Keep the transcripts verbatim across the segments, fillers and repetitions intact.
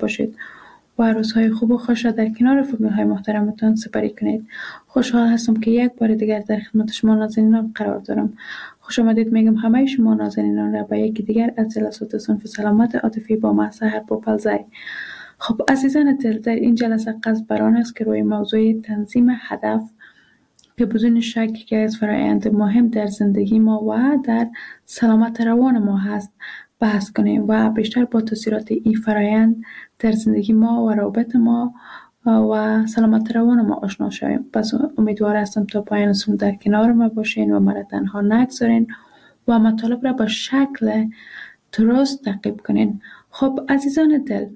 باشید و روزهای خوب و خوش را در کنار فامیل های محترمتان سپری کنید. خوشحال هستم که یک بار دیگر در خدمت شما نازنینان قرار دارم. خوش آمدید میگم همه شما نازنینان را به یکی دیگر از جلسات صنف سلامت عاطفی با من سحر پوپلزی. خب عزیزان دل، در این جلسه قصد بر آن است که روی موضوع تنظیم هدف که بدون شک یکی از فرآیند مهم در زندگی ما و در سلامت روان ما هست بحث کنیم و بیشتر با تاثیرات این فرآیند در زندگی ما و روابط ما و سلامت روان ما آشنا شویم. پس امیدوار هستم تا پایان سون در کنار ما باشین و مرا تنها نگذارین و مطالب را به شکل درست تعقیب کنین. خب عزیزان دل،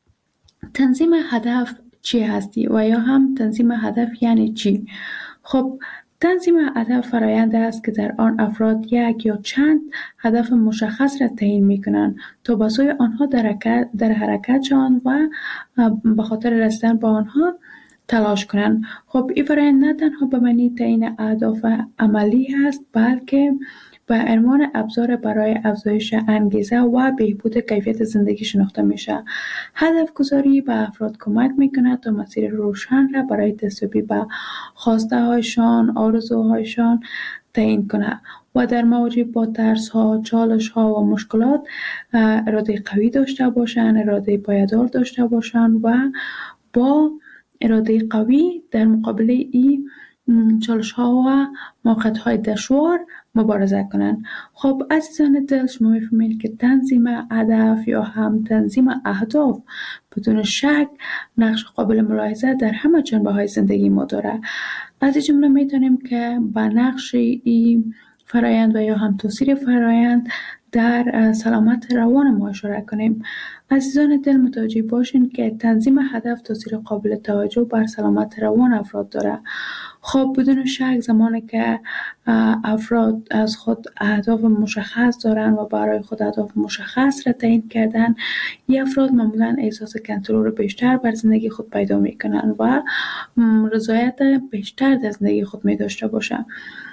تنظیم هدف چی هستی و یا هم تنظیم هدف یعنی چی؟ خب تنظیم هدف فرآیند است که در آن افراد یک یا چند هدف مشخص را تعیین می‌کنند تا به سوی آنها در حرکت در حرکت شوند و به خاطر رسیدن به آنها تلاش کنند. خب این فرآیند نه تنها به معنی تعیین اهداف عملی است، بلکه به عنوان ابزار برای افزایش انگیزه و بهبود کیفیت زندگی شناخته میشه. هدف گذاری به افراد کمک میکنه تا مسیر روشن را برای دستیابی به خواسته هایشان، آرزوهایشان تعیین کنه و در مواجه با ترس ها، چالش ها و مشکلات اراده قوی داشته باشند، اراده پایدار داشته باشند و با اراده قوی در مقابل این چالش ها و موقعیت های دشوار مبارزه کنند. خب عزیزان دل، شما میفهمید که تنظیم هدف یا هم تنظیم اهداف بدون شک نقش قابل ملاحظه در همه جنبه های زندگی ما داره. از این جمله میتونیم که به نقش این فرآیند و یا هم تاثیر فرآیند در سلامت روان ما اشاره کنیم. عزیزان دل، متوجه باشین که تنظیم هدف تاثیر قابل توجه بر سلامت روان افراد داره. خب بدون شک زمانی که افراد از خود اهداف مشخص دارن و برای خود اهداف مشخص را تعیین کردن، این افراد معمولا احساس کنترل بیشتر بر زندگی خود پیدا میکنن و رضایت بیشتر در زندگی خود می داشته باشن.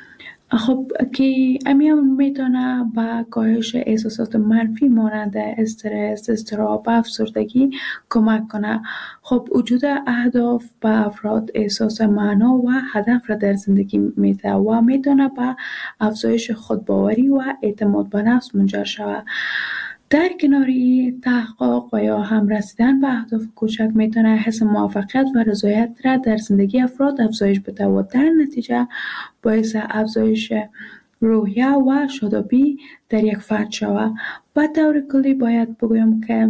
خب که امیام میتونه با کاهش احساسات منفی مانند استرس، اضطراب و افسردگی کمک کنه. خب وجود اهداف به افراد احساس معنا و هدف را در زندگی میده و میتونه به افزایش خودباوری و اعتماد به نفس منجر شود. در کناری تحقق و یا هم رسیدن به اهداف کوچک میتونه حس موفقیت و رضایت را در زندگی افراد افزایش بده و در نتیجه باعث افزایش روحیه و شادابی در یک فرد شود. به طور کلی باید بگویم که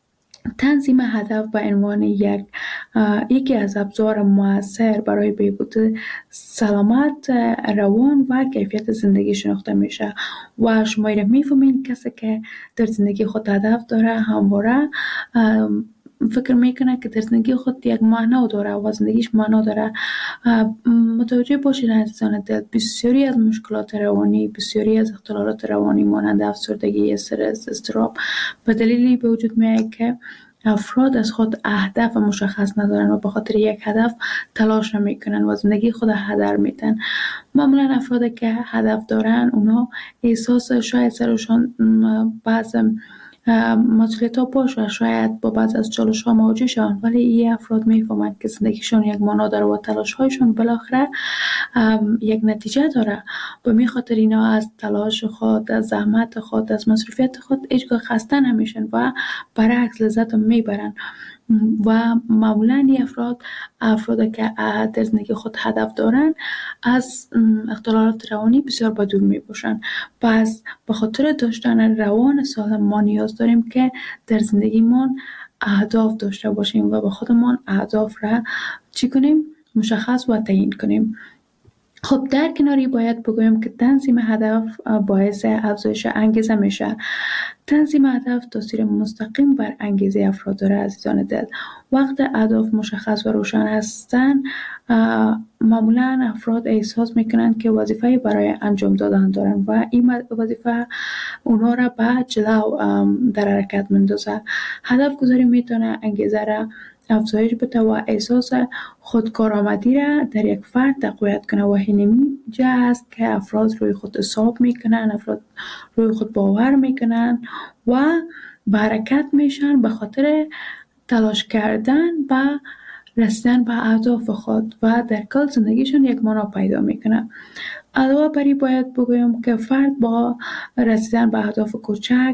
تنظیم هدف به عنوان یک یکی از ابزار مؤثر برای بهبود سلامت روان و کیفیت زندگی شناخته میشه و شما را میفهمین کسی که در زندگی خود هدف داره همواره فکر میکنه که در زندگی خود یک معنا داره و زندگیش معنا داره. متوجه باشید عزیزان دل، بسیاری از مشکلات روانی، بسیاری از اختلالات روانی مانند افسردگی، استرس، اضطراب به دلیلی به وجود میاد که افراد از خود اهداف مشخص ندارن و به خاطر یک هدف تلاش نمیکنن و زندگی خود هدر میدن. معمولا افرادی که هدف دارن اونا احساس شاید سرشان بعض مسئولیت ها باشه، شاید با بعض از چالش ها مواجه شون، ولی این افراد میفهمند که زندگیشون یک معنا داره و تلاش هایشون بالاخره یک نتیجه داره و می خاطر اینا از تلاش خود، از زحمت خود، از مصروفیت خود هیچگاه خسته نمیشن و برعکس لذت میبرن. و معمولا این افراد افراد که در زندگی خود هدف دارن از اختلالات روانی بسیار با دور می باشن. پس به خاطر داشتن روان سالم ما نیاز داریم که در زندگیمون اهداف داشته باشیم و به خودمون اهداف را چی کنیم؟ مشخص و تعیین کنیم. خب در کناری باید بگویم که تنظیم هدف باعث افزایش انگیزه میشه. تنظیم هدف تاثیر مستقیم بر انگیزه افراد داره عزیزان دل. وقت اهداف مشخص و روشن هستن، معمولا افراد احساس میکنند که وظیفه برای انجام دادن دارن و این وظیفه اونها را به جلو در حرکت مندازه. هدف گذاری میتونه انگیزه را افزایش بده و احساس خودکارآمدی را در یک فرد تقویت کنه و همینجا است که افراد روی خود حساب میکنن، افراد روی خود باور میکنن و به حرکت میشن به خاطر تلاش کردن و رسیدن به اهداف خود و در کل زندگیشون یک معنا پیدا میکنه. علاوه بر این باید بگویم که فرد با رسیدن به اهداف کوچک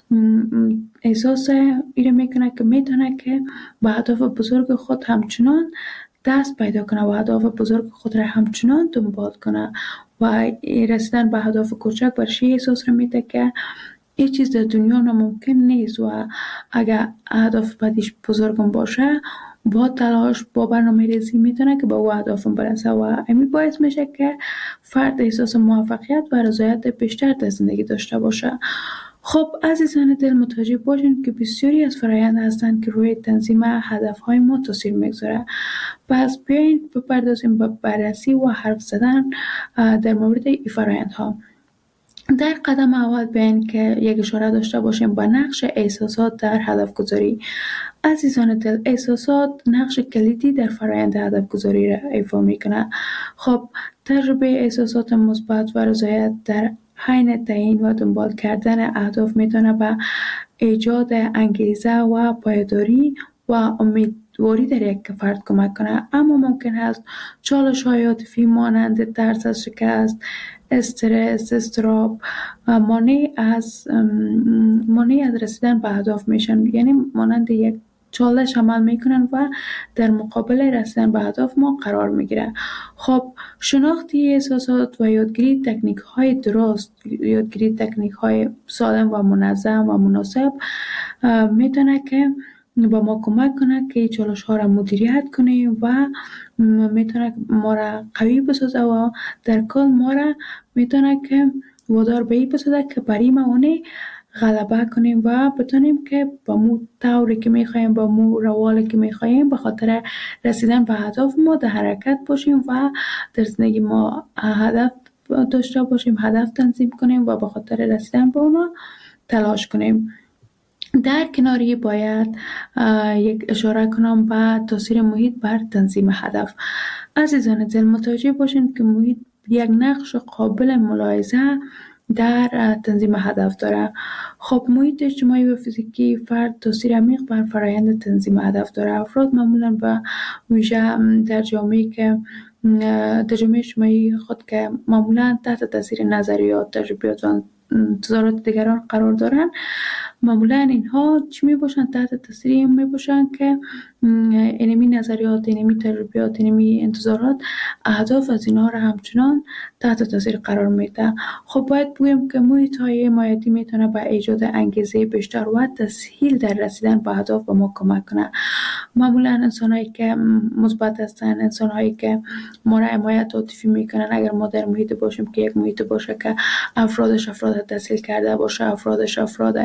احساس ایره میکنه که میتونه که به اهداف بزرگ خود همچنان دست پیدا کنه و اهداف بزرگ خود را همچنان دنبال کنه و رسیدن به اهداف کوچک برش احساس را میده که هیچ چیز در دنیا ناممکن نیست و اگر اهداف بعدیش بزرگم باشه با تلاش با برنامه ریزی میتونه که به او اهدافم برسه و همین باعث میشه که فرد احساس موفقیت و رضایت بیشتر در زندگی داشته باشه. خب عزیزان دل متوجه باشین که بسیاری از فرآیند هستند که روی تنظیم هدفهای ما تاثیر میگذاره. پس بیاین بپردازیم به بررسی و حرف زدن در مورد این فرآیندها. در قدم اول بیاین که یک اشاره داشته باشیم به نقش احساسات در هدف گذاری. عزیزان دل، احساسات نقش کلیدی در فرآیند هدف گذاری را ایفا میکنه. خب تجربه احساسات مثبت و رضایت در حین تعیین و دنبال کردن اهداف میتونه به ایجاد انگیزه و پایداری و امیدواری در یک فرد کمک کنه، اما ممکن است چالش‌های عاطفی مانند ترس از شکست، استرس، اضطراب مانع از مانع از رسیدن به اهداف میشن، یعنی مانند یک چالش عمل میکنن و در مقابل رسیدن به اهداف ما قرار میگیره. خب شناختی احساسات و یادگیری تکنیک های درست، یادگیری تکنیک های سالم و منظم و مناسب میتونه که با ما کمک کنه که چالش ها را مدیریت کنیم و میتونه ما را قوی بسازه و در کل ما را میتونه که وادار به این بسازه که بر این موانع غلبه کنیم و بتونیم که با مو طوری که میخوایم، با مو روالی که میخوایم به خاطر رسیدن به هدف ما در حرکت باشیم و در زندگی ما هدف داشته باشیم، هدف تنظیم کنیم و به خاطر رسیدن به اونا تلاش کنیم. در کناری باید یک اشاره کنم به تاثیر محیط بر تنظیم هدف. عزیزان دل متوجه باشین که محیط یک نقش قابل ملاحظه در تنظیم هدف داره. خب محیط اجتماعی و فیزیکی فرد تاثیر عمیق بر فرآیند تنظیم هدف داره. افراد معمولاً به ویژه در جامعه‌ای که در جامعه اجتماعی خود که معمولاً تحت تاثیر نظریات، تجربیات و انتظارات دیگران قرار دارن، معمولا اینها چی می باشن؟ تحت تاثیر این می باشن که اینمی نظریات، اینمی تجربیات، اینمی انتظارات اهداف از اینها را همچنان تحت تاثیر قرار میده. خب باید بگویم که محیط های حمایتی میتونه به ایجاد انگیزه بیشتر و تسهیل در رسیدن به اهداف به ما کمک کنه. معمولا انسان هایی که مثبت هستن، انسان هایی که ما را حمایت عاطفی میکنن، اگر ما در محیط باشیم که یک محیط باشه که افرادش افراد تسهیل کرده باشه، افرادش افراد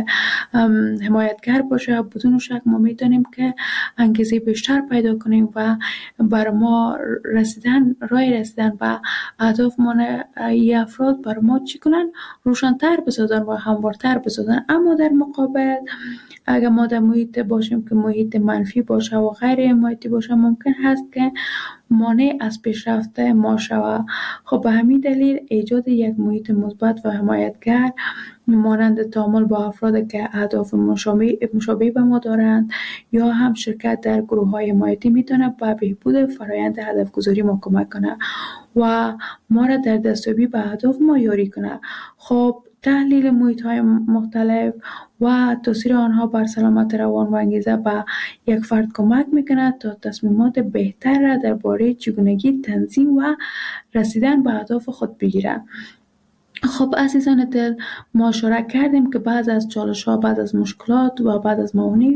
حمایتگر باشه، بدون شک ما میتونیم که انگیزه بیشتر پیدا کنیم و بر ما رسیدن، راه رسیدن به اهداف ما ای افراد بر ما چی کنن؟ روشن‌تر بسازن و هموارتر بسازن. اما در مقابل اگر ما در محیط باشیم که محیط منفی باشه و غیر حمایتی باشه، ممکن هست که مانع از پیشرفت ما شود. خب به همین دلیل ایجاد یک محیط مثبت و حمایتگر مانند تعامل با افراد که اهداف مشابه مشابه به ما دارند یا هم شرکت در گروه‌های حمایتی میتونه به بهبود فرآیند هدف گذاری ما کمک کنه و ما را در دستیابی به اهداف ما یاری کنه. خب تحلیل محیط‌های مختلف و تاثیر آنها بر سلامت روان و انگیزه به یک فرد کمک میکنه تا تصمیمات بهتر را درباره چگونگی تنظیم و رسیدن به اهداف خود بگیره. خب عزیزان دل، ما اشاره کردیم که بعض از چالش ها، بعض از مشکلات و بعض از موانع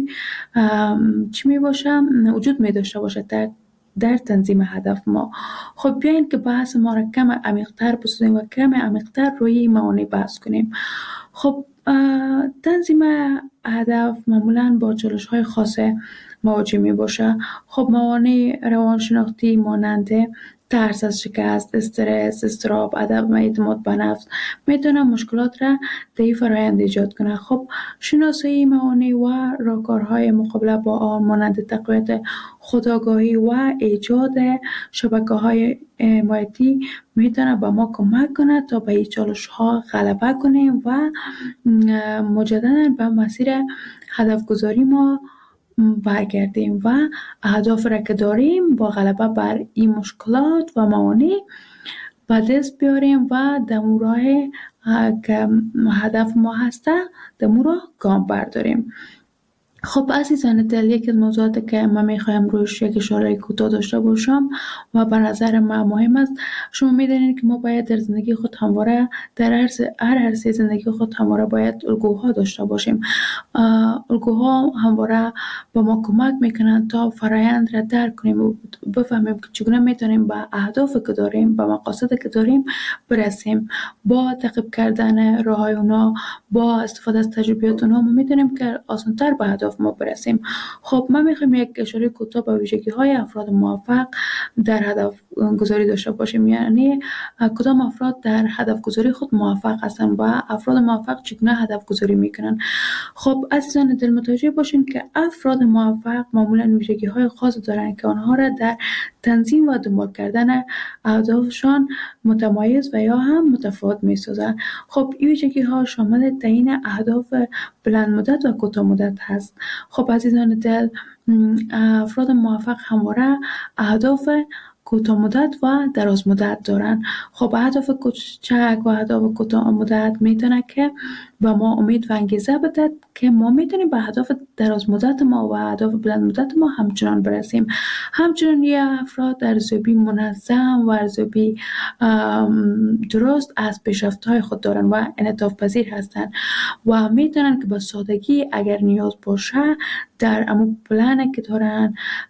چی می باشه؟ وجود می داشته باشه در در تنظیم هدف ما. خب بیاین که بحث ما را کم عمیق‌تر بسازیم و کم عمیق‌تر روی موانع بحث کنیم. خب تنظیم هدف معمولاً با چالش های خاصه مواجه می باشه. خب موانع روانشناختی مانند ترس از شکست، استرس، اضطراب، عدم اعتماد به نفس میتونه مشکلات را در این فرآیند ایجاد کنه. خب شناسایی موانع و راهکارهای مقابله با آن مانند تقویت خودآگاهی و ایجاد شبکه‌های حمایتی میتونه به ما کمک کنه تا به این چالش‌ها غلبه کنیم و مجددا به مسیر هدف گذاری ما برگردیم و اهداف را که داریم با غلبه بر این مشکلات و موانع به دست بیاریم و دمو راه که هدف ما هسته دمو را گام برداریم. خب عزیزان دل، یکی از موضوعاتی که من میخوایم رویش یک اشاره کوتاه داشته باشم و به نظر من مهم است، شما میدونید که ما باید در زندگی خود همواره در هر عرصه زندگی خود همواره باید الگوها داشته باشیم. الگوها همواره به ما کمک میکنند تا فرایند را درک کنیم و بفهمیم که چگونه میتونیم به اهدافی که داریم، به مقاصدی که داریم برسیم. با تعقیب کردن راههای اونا، با استفاده از تجربیات اونا، ما میتونیم که آسان‌تر به اهداف ما برسیم. خب من میخوایم یک اشاره کوتاه به ویژگی های افراد موفق در هدف گذاری داشته باشیم، یعنی کدام افراد در هدف گذاری خود موفق هستند و افراد موفق چگونه هدف گذاری میکنن. خب عزیزان دل، متوجه باشین که افراد موفق معمولا ویژگی های خاص دارند که آنها را در تنظیم و دنبال کردن اهدافشان متمایز و یا هم متفاوت میسازند. خب این ویژگی ها شامل تعیین اهداف بلند مدت و کوتاه مدت هست. خب عزیزان دل، افراد موفق همواره اهداف کوتاه مدت و دراز مدت دارن. خب اهداف کوچک و اهداف کوتاه مدت میتونه که به ما امید و انگیزه بده که ما میتونیم به اهداف دراز مدت ما و اهداف بلند مدت ما همچنان برسیم. همچنان یه افراد ارزیابی منظم و ارزیابی درست از پیشرفت‌های خود دارن و انعطاف پذیر هستن و میتونن که با سادگی اگر نیاز باشه در امو پلنی که دارن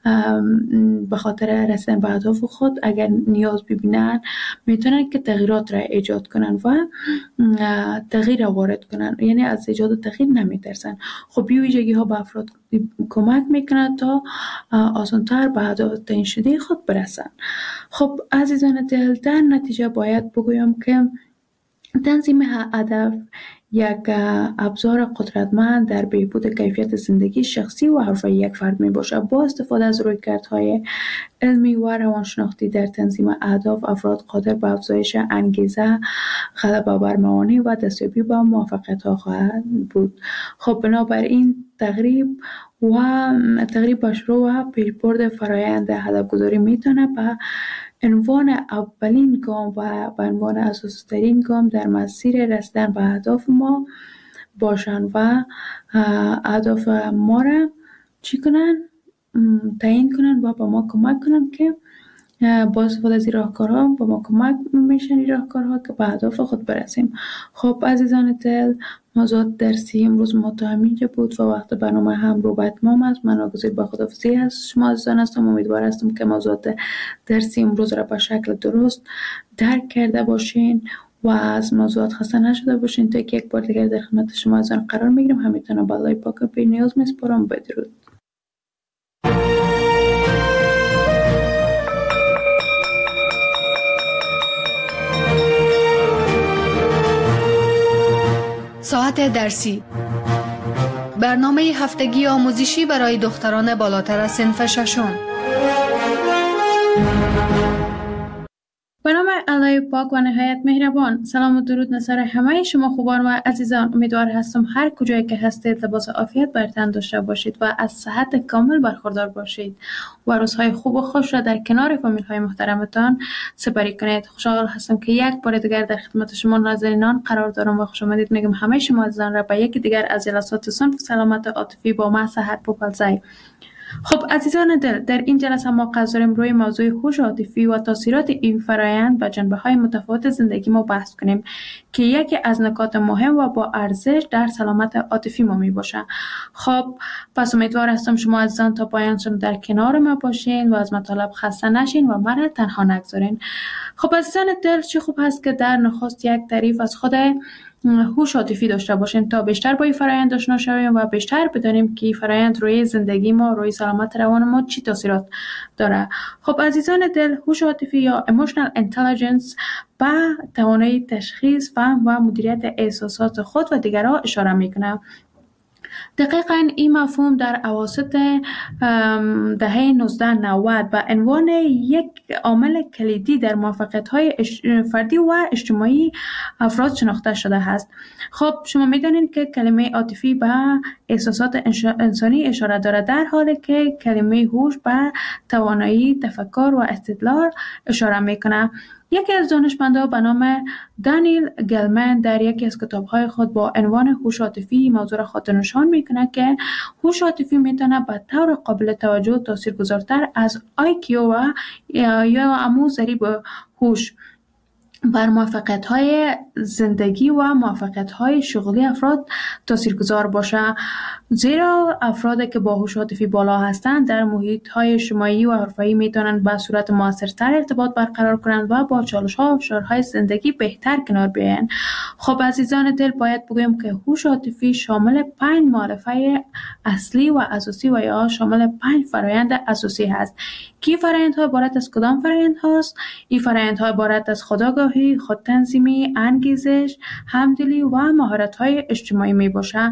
به خاطر رسیدن به اهداف خود اگر نیاز ببینن میتونن که تغییرات را ایجاد کنن و تغییر وارد کنن، یعنی از ایجاد تغییر نمیترسن. خب این ویژگی ها به افراد کمک میکنن تا آسانتر به اهداف تعیین شده خود برسن. خب عزیزان دل، در نتیجه باید بگویم که تنظیم هدف یک ابزار قدرتمند در بهبود کیفیت زندگی شخصی و حرفه‌ای یک فرد می باشد. با استفاده از رویکردهای علمی و روانشناختی در تنظیم اهداف، افراد قادر به افزایش انگیزه، غلبه بر موانع و دستیابی به موفقیت‌ها خواهند بود. خب بنابراین تقریب و تقریب به شروع و پیشبرد فرایند هدف‌گذاری میتونه به عنوان اولین گام و به عنوان اساسی‌ترین گام در مسیر رسیدن به اهداف ما باشن و اهداف ما را چی کنن؟ تعیین کنن و به ما کمک کنن که با استفاده از این راهکارها با ما کمک میشن این راهکارها که به اهداف خود برسیم. خب عزیزان دل، موضوع درسی امروز ما تا همینجا بود و وقت برنامه هم رو به اتمام است. من ناگزیر به خداحافظی از شما عزیزان هستم. امیدوار هستم که موضوعات درسی امروز را به شکل درست درک کرده باشین و از موضوعات خسته نشده باشین. تا که یک بار دیگر در خدمت شما عزیزان قرار میگیرم. همینطور به الله پاک و بی نیاز میسپارم. بدرود. ساعت درسی، برنامه هفتگی آموزشی برای دختران بالاتر از صنف ششم. به نام الله پاک و نهایت مهربان. سلام و درود نصر همه شما خوبان و عزیزان. امیدوار هستم هر کجایی که هستید لباس عافیت بر تن داشته باشید و از صحت کامل برخوردار باشید و روزهای خوب و خوش را در کنار فامیل های محترمتان سپری کنید. خوشحال هستم که یک بار دیگر در خدمت شما ناظرینان قرار دارم و خوش آمدید میگم همه شما عزیزان را به یکی دیگر از جلسات صنف سلامت عاطفی با من سحر پوپلزی. خب عزیزان دل، در این جلسه ما قصد داریم روی موضوع هوش عاطفی و تاثیرات این فرایند و جنبه‌های متفاوت زندگی ما بحث کنیم که یکی از نکات مهم و با ارزش در سلامت عاطفی ما می باشه. خب پس امیدوار هستم شما عزیزان تا پایان در کنار ما باشین و از مطالب خسته نشین و من تنها نگذارین. خب عزیزان دل، چه خوب هست که در نخست یک تعریف از خود هوش عاطفی داشته باشیم تا بیشتر با این فرایند آشنا شویم و بیشتر بدانیم که این فرایند روی زندگی ما، روی سلامت روان ما چی تاثیرات داره. خب عزیزان دل، هوش عاطفی یا emotional intelligence به توانایی تشخیص، فهم و مدیریت احساسات خود و دیگران اشاره میکنه. دقیقاً این مفهوم در اواسط دهه نوزده نود به عنوان یک عامل کلیدی در موفقیت‌های فردی و اجتماعی افراد شناخته شده است. خب شما می‌دانید که کلمه عاطفی به احساسات انسانی اشاره دارد، در حالی که کلمه هوش به توانایی تفکر و استدلال اشاره میکنه. یکی از دانشمندان به نام دانیل گلمن در یکی از کتاب‌های خود با عنوان هوش عاطفی موضوع را خاطر نشان می‌کند که هوش عاطفی می‌تواند به طور قابل توجه تاثیرگذارتر از آی کیو و یا همون ضریب هوش بر موفقیت‌های زندگی و موفقیت‌های شغلی افراد تاثیرگذار باشه، زیرا افرادی که با هوش عاطفی بالا هستند در محیط‌های اجتماعی و حرفه‌ای می‌توانند به صورت موثرتر ارتباط برقرار کنند و با چالش‌ها و فشارهای زندگی بهتر کنار بیایند. خب عزیزان دل، باید بگویم که هوش عاطفی شامل پنج مؤلفه اصلی و اساسی و یا شامل پنج فرآیند اساسی هست. کی فرآیندها عبارت از کدام فرآیند هاست؟ این فرآیندها عبارت از خودآگاهی، خودتنظیمی، انگیزش، همدلی و مهارت‌های اجتماعی میباشد.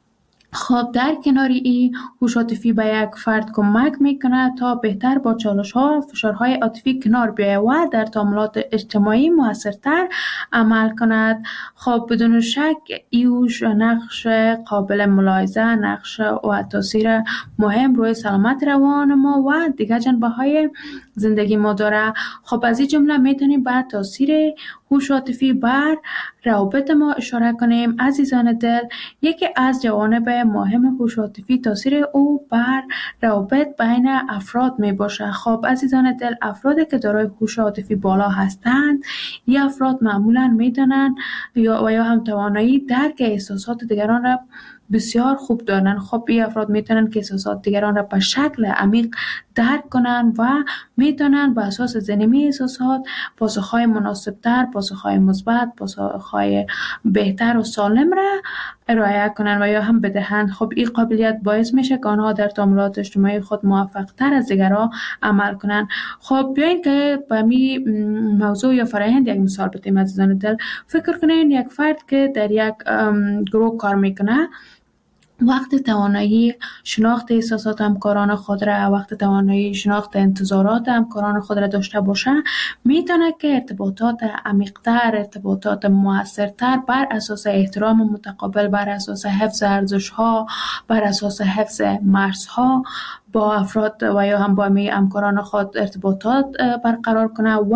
خب در کنار این، هوش عاطفی به یک فرد کمک میکنه تا بهتر با چالش‌ها و فشارهای عاطفی کنار بیاید و در تعاملات اجتماعی موثرتر عمل کند. خب بدون شک ایوش نقش قابل ملاحظه، نقش و تاثیر مهم روی سلامت روان ما و دیگر جنبه‌های زندگی ما داره. خب از این جمله میتونیم به تاثیر هوش عاطفی بر روابط ما اشاره کنیم. عزیزان دل، یکی از جوانب مهم هوش عاطفی تاثیر او بر روابط بین افراد می باشه. خب عزیزان دل، افرادی که دارای هوش عاطفی بالا هستند، این افراد معمولا میدونن یا و یا هم توانایی درک احساسات دیگران را بسیار خوب دارن. خب این افراد میتونن که احساسات دیگران را به شکل عمیق درک کنن و میتونن به اساس ذهنی احساسات پاسخهای مناسبتر، پاسخهای مثبت، پاسخهای بهتر و سالم را ارائه کنن و یا هم بدهند. خب این قابلیت باعث میشه که آنها در تعاملات اجتماعی خود موفق تر از دیگران عمل کنن. خب بیاین که به می موضوع یا فرآیند یک مثال بزنیم. عزیزان دل، فکر کنین یک فرد که در یک گروه کار میکنه، وقت توانایی شناخت احساسات همکاران خود را، وقت توانایی شناخت انتظارات همکاران خود را داشته باشه، میتونه که ارتباطات عمیق‌تر، ارتباطات موثرتر بر اساس احترام متقابل، بر اساس حفظ ارزش‌ها، بر اساس حفظ مرزها با افراد و یا هم با می همکاران خود ارتباطات برقرار کنه و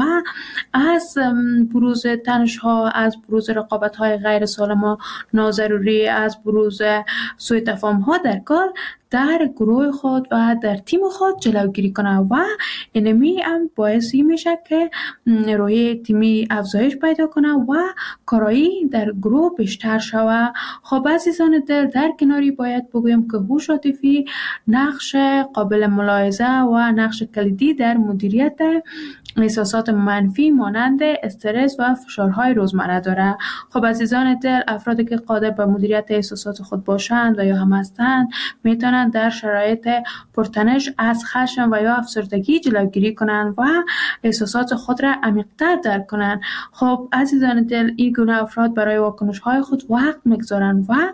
از بروز تنش‌ها، از بروز رقابت‌های غیر سالم و ناضروری، از بروز سوء تفاهم‌ها در کار در گروه خود و در تیم خود جلوگیری کنه و اینمی هم باعثی میشه که روحیه تیمی افزایش پیدا کنه و کارایی در گروه بیشتر شود. خب عزیزان دل، در کناری باید بگویم که هوش عاطفی نقش قابل ملاحظه و نقش کلیدی در مدیریت احساسات منفی مانند استرس و فشارهای روزمره داره. خب عزیزان دل، افرادی که قادر به مدیریت احساسات خود باشند و یا هم هستند، میتونند در شرایط پرتنش از خشم و یا افسردگی جلوگیری کنند و احساسات خود را عمیق‌تر درک کنند. خب عزیزان دل، این گونه افراد برای واکنش‌های خود وقت می‌گذارند و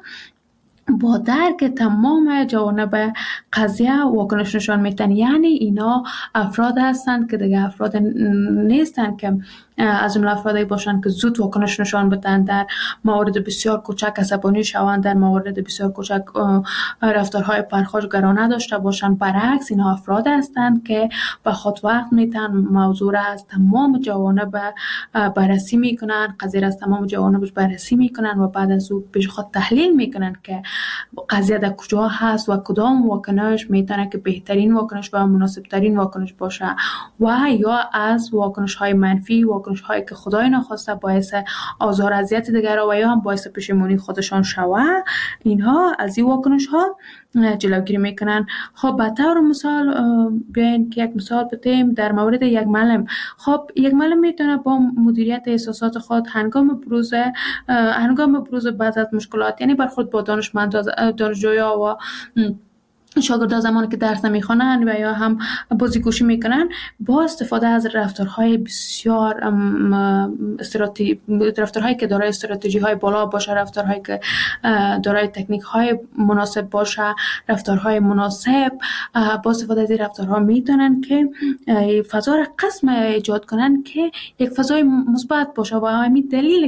با درک تمام جوانب قضیه واکنش نشان میتن. یعنی اینا افراد هستند که دیگه افراد نیستند که از جمله افرادی باشند که زود واکنش نشان بدن، در موارد بسیار کوچک عصبانی شوند، در موارد بسیار کوچک رفتارهای پرخاشگرانه داشته باشند. برعکس اینها افراد هستند که به خود وقت میتن، موضوع را از تمام جوانب بررسی میکنن، قضیه را از تمام جوانبش بررسی میکنن و بعد از او پیش خود تحلیل میکنن که قضیه در کجا هست و کدام واکنش میتونه که بهترین واکنش و مناسب ترین واکنش باشه و یا از واکنش های منفی، واکنش هایی که خدای نخواسته باعث آزار اذیت دیگران و یا هم باعث پشیمانی خودشان شوه، اینها از این واکنش ها جلوگیری میکنن. خب به طور مثال بیاین که یک مثال بزنیم در مورد یک معلم. خب یک معلم میتونه با مدیریت احساسات خود هنگام بروز هنگام بروز بعض از مشکلات، یعنی برخورد با دانشمند دانشجویا و شاگردان زمانی که درس نمیخوانند و یا هم بازیگوشی میکنن، با استفاده از رفتارهای بسیار استراتژی رفتارهایی که دارای استراتژی های بالا باشه، رفتارهایی که دارای تکنیک های مناسب باشه، رفتارهای مناسب، با استفاده از این رفتارها میتونن که فضا را قسم ایجاد کنن که یک فضای مثبت باشه و همین دلیل که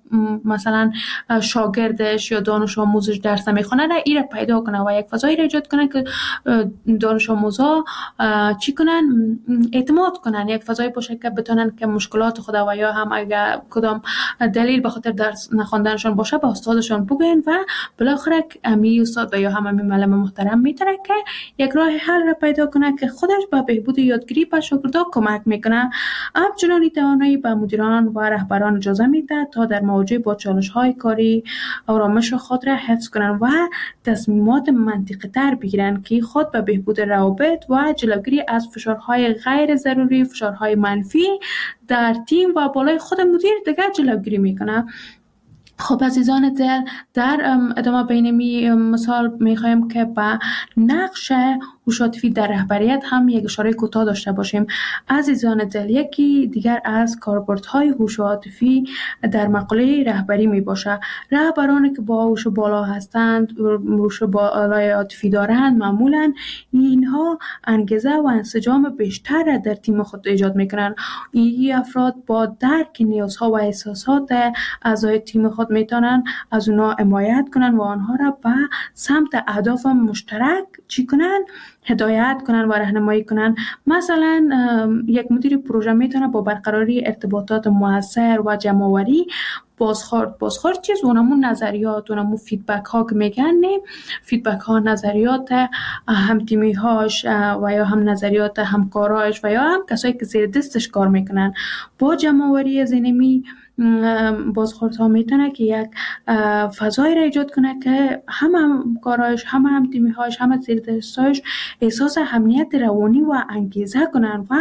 مثلا شاگردش یا دانش آموزش درس نمیخونه را ایره پیدا کنه و یک فضایی را ایجاد کنه که دانش آموزا چی کنن، اعتماد کنن، یک فضایی باشه که بتونن که مشکلات خود و یا هم اگر کدام دلیل به خاطر درس نخوندنشان باشه به استادشان بگوین و بالاخره امی استاد و یا هم امی معلم محترم میتونه که یک راه حل را پیدا کنه که خودش به بهبود یادگیری به شاگردا کمک میکنه. همچنان توانایی به مدیران و رهبران اجازه میده تا در مواجهه با چالش های کاری آرامش خود را حفظ کنن و تصمیمات منطقی تر بگیرن که خود به بهبود روابط و جلوگیری از فشارهای غیر ضروری، فشارهای منفی در تیم و بالای خود مدیر دیگر جلوگیری میکنه. خب عزیزان دل، در ادامه بینمی مثال میخوایم که با نقش هوش عاطفی در رهبریت هم یک اشاره کوتاه داشته باشیم. عزیزان دل، یکی دیگر از کاربردهای هوش عاطفی در مقوله رهبری می باشه. رهبرانی که با هوش بالا هستند، هوش بالای عاطفی دارند، معمولا اینها انگیزه و انسجام بیشتر در تیم خود ایجاد میکنند. این افراد با درک نیازها و احساسات اعضای تیم خود میتونن از اونا حمایت کنن و آنها را به سمت اهداف مشترک چی کنن؟ هدایت کنن و راهنمایی کنن. مثلا یک مدیر پروژه میتونه با برقراری ارتباطات مؤثر و جمع‌آوری بازخورد بازخورد چیز اونمون نظریات، اونمون فیدبک ها که میگن، نه فیدبک ها نظریات هم تیمی هاش و یا هم نظریات همکاراش و یا هم کسایی که زیر دستش کار میکنن با جمع‌آوری زینمی بازخورد ها میتونه که یک فضایی را ایجاد کنه که هم همکاراش، هم هم تیمی هاش، هم زیر دستش احساس امنیت روانی و انگیزه کنن و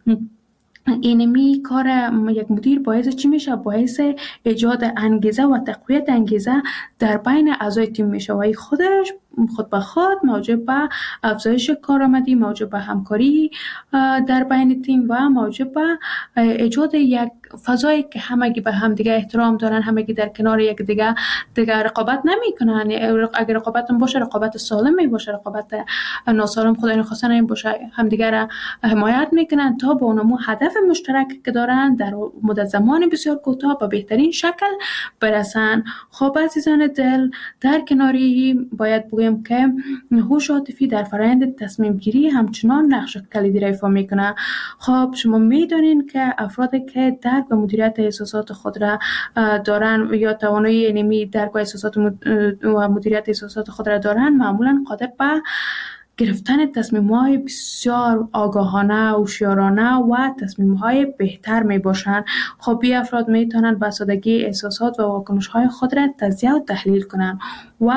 اینمی کار یک مدیر باعث چی میشه؟ باعث ایجاد انگیزه و تقویت انگیزه در بین اعضای تیم میشه و خودش خود به خود موجب به افزایش کارآمدی، موجب به همکاری در بین تیم و موجب به ایجاد یک فضایی که همگی به هم دیگه احترام دارن، همگی در کنار یک دیگه دیگه رقابت نمیکنن. اگر رقابت باشه رقابت سالم می باشه، رقابت ناسالم خدای نخواسته نمی باشه، همدیگه را حمایت میکنن تا به اونمو هدف مشترک که دارن در مدت زمان بسیار کوتاه به بهترین شکل برسن. خب عزیزان دل، در کناری باید بگویم که هوش عاطفی در فرآیند تصمیم گیری همچنان نقش کلیدی را ایفا میکنه. خب شما میدونین که افرادی که درک و مدیریت احساسات خود را دارن یا توانایی اینمی درک و احساسات و مدیریت احساسات خود را دارن، معمولا قادر به گرفتن تصمیم‌های بسیار آگاهانه، هوشیارانه و تصمیم‌های بهتر میباشند. خب این افراد میتونن به سادگی احساسات و واکنش‌های خود را تجزیه و تحلیل کنند و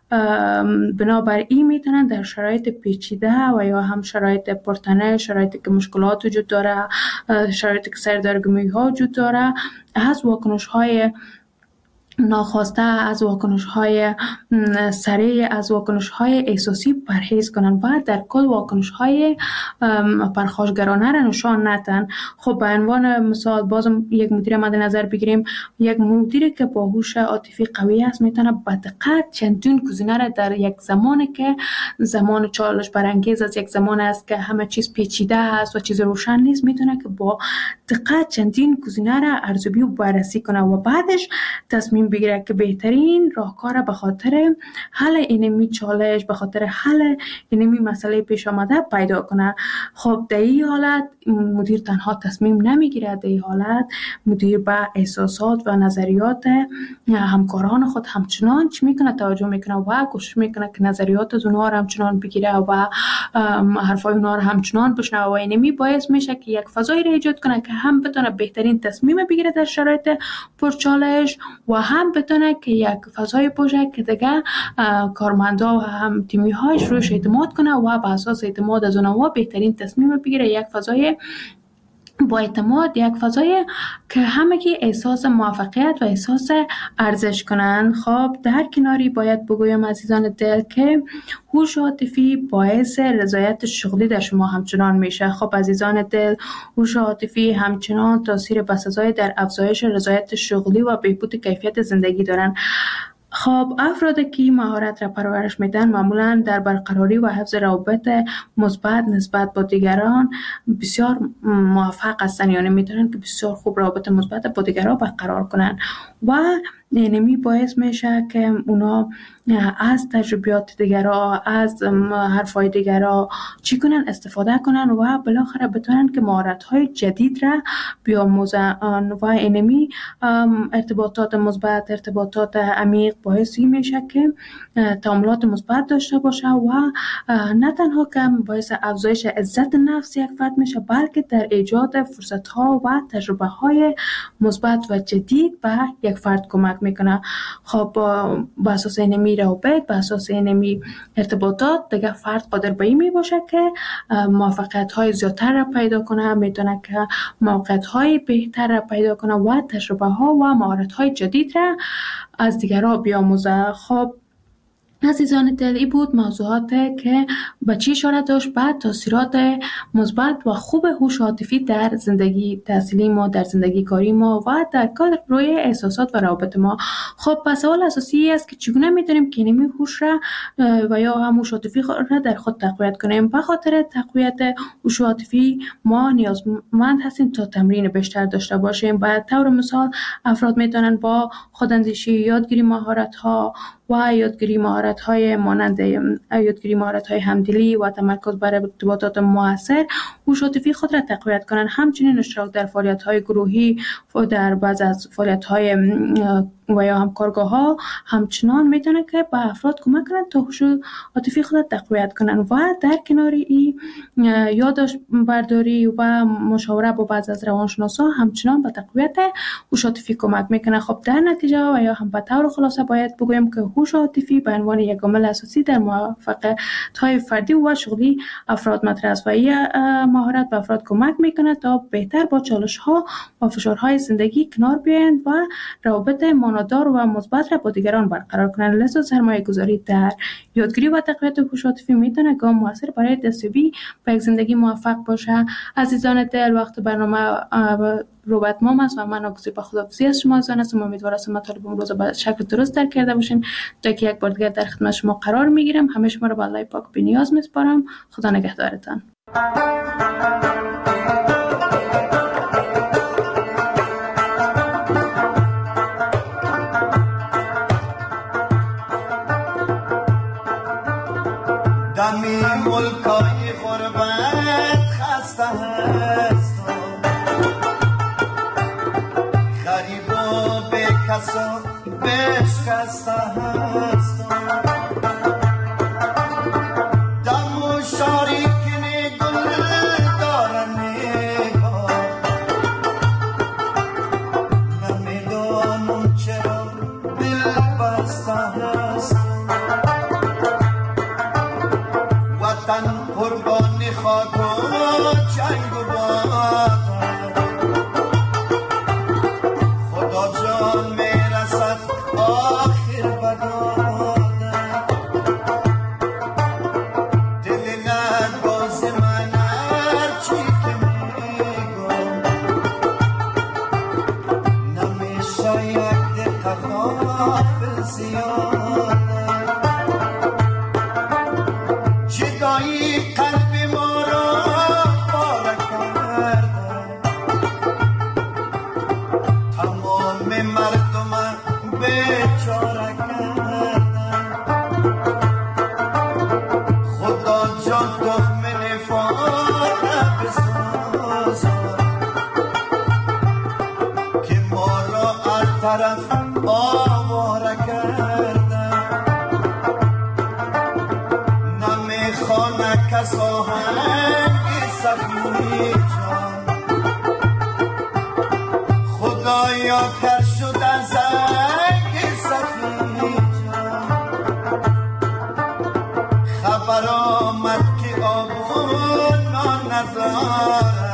بنابراین میتونن در شرایط پیچیده و یا هم شرایط پرتنه، شرایطی که مشکلات وجود داره، شرایطی که سردرگمی‌ها وجود داره، از واکنش‌های ناخواسته، از واکنش‌های سریع، از واکنش‌های احساسی پرهیز کنند و در کل واکنش‌های پرخاشگرانه را نشان ندن. خب به عنوان مثال بازم یک مدیر مد نظر بگیریم. یک مدیری که با هوش عاطفی قوی است میتونه با دقت چندین گزینه را در یک زمانی که زمان چالش برانگیز از یک زمان است که همه چیز پیچیده است و چیز روشن نیست، میتونه که با دقت چندین گزینه را ارزیابی و بررسی کنه و بعدش تصمیم بگیره که بهترین راهکار به خاطر حل اینمی چالش، به خاطر حل اینمی مسئله پیش آمده پیدا کنه. خب در این حالت مدیر تنها تصمیم نمیگیره، در این حالت مدیر به احساسات و نظریات همکاران خود همچنان چی میکنه؟ توجه میکنه و کوشش میکنه که نظریات از اونها را همچنان بگیره و حرفای اونها را همچنان بشنوه و اینمی باعث میشه که یک فضایی را ایجاد کنه که هم بتونه بهترین تصمیم بگیره در شرایط پرچالش و هم بتونه که یک فضای باشه که دیگه کارمندا و هم تیمی هاش روش اعتماد کنه و به اساس اعتماد از اونها بهترین تصمیم بگیره. یک فضای با اعتماد، یک فضای که همگی احساس موفقیت و احساس ارزش کنند. خب در کناری باید بگویم عزیزان دل که هوش عاطفی باعث رضایت شغلی در شما همچنان میشه. خب عزیزان دل، هوش عاطفی همچنان تاثیر بسزای در افزایش رضایت شغلی و بهبود کیفیت زندگی دارن. خب افرادی که مهارت را پرورش میدن معمولا در برقراری و حفظ روابط مثبت نسبت با دیگران بسیار موفق هستند، یعنی میتونن که بسیار خوب روابط مثبت با دیگران برقرار کنن و اینمی باعث میشه که اونا از تجربیات دیگران، از حرفای دیگران چی کنن استفاده کنن و بالاخره بتونن که مهارت‌های جدید را بیاموزن و اینمی ارتباطات مثبت، ارتباطات عمیق باعثی میشه که تعاملات مثبت داشته باشه و نه تنها که باعث افزایش عزت نفس یک فرد میشه، بلکه در ایجاد فرصت‌ها و تجربه‌های مثبت و جدید به یک فرد کمک میکنه. خب با اساس اینمی روابط، با اساس اینمی ارتباطات دیگه فرد قادر به این می باشه که موفقیت های زیادتر را پیدا کنه، میتونه که موقعیت های بهتر را پیدا کنه و تجربه ها و مهارت های جدید را از دیگران بیاموزه. خب عزیزان دل، این بود موضوعات که به چی اشاره داشت به تاثیرات مثبت و خوب هوش عاطفی در زندگی تحصیلی ما، در زندگی کاری ما و در کار روی احساسات و روابط ما. خب پس سوال اساسی است که چگونه میتونیم که اینمی هوش را و یا هم هوش عاطفی را در خود تقویت کنیم. به خاطر تقویت هوش عاطفی ما نیازمند هستیم تا تمرین بیشتر داشته باشیم. به طور مثال افراد میتونن با خوداندیشی، یادگیری مهارت ها و یادگیری مهارت های مانند یادگیری مهارت های همدلی و تمرکز بر ارتباطات مؤثر هوش عاطفی خود را تقویت کنند. همچنین اشتراک در فعالیت های گروهی و در بعض از فعالیت های و یا همکارگاه ها همچنان میتونه که به افراد کمک کنند تا هوش عاطفی خود را تقویت کنند و در کنار این یادداشت برداری و مشاوره با بعض از روانشناسا همچنان به تقویت هوش عاطفی کمک میکنه. خب در نتیجه و یا هم به طور خلاصه باید بگویم که هوش عاطفی به عنوان یک عامل اساسی در موفقیت‌های فردی و شغلی افراد مطرح است و این مهارت به افراد کمک میکنه تا بهتر با چالش‌ها و فشارهای زندگی کنار بیایند و روابط معنادار و مثبت را با دیگران برقرار کنند. لذا سرمایه‌گذاری در یادگیری و تقویت هوش عاطفی میتونه گام موثر برای دستیابی به یک زندگی موفق باشه. عزیزان دل، وقت برنامه رو به اتمام است و من آگوزی به خداحافظی از شما زان هستم. امیدوارم مطالب امروز به شکل درست درک کرده باشین. تا که یک بار دیگر در خدمت شما قرار میگیرم. همه شما رو به الله پاک بی‌نیاز میسپارم. خدا نگهدارتان. دمی ملکای غربت خسته هست، غریب و به کسا بشکسته هست. دم و شاریکن گل دارن نگاه، نمیدانم چرا دل بسته هست. وطن قربان خاک و جنگ و باد، خدا جان میرسد آخر بداد. دل نگاز من هرچی که میگم، نمیشه یک دقیقه غافل زیاد. جدایی قلب ما را پاره کرده، تمام مردم بیچاره کرده. خدا جان تخم نفاق بسازد که ما را از طرف آواره کرده. نمیخوانه کس آهنگ سخی جان، خدایا کر شد از زنگ سخی جان. خبر آمد که آبون نداره،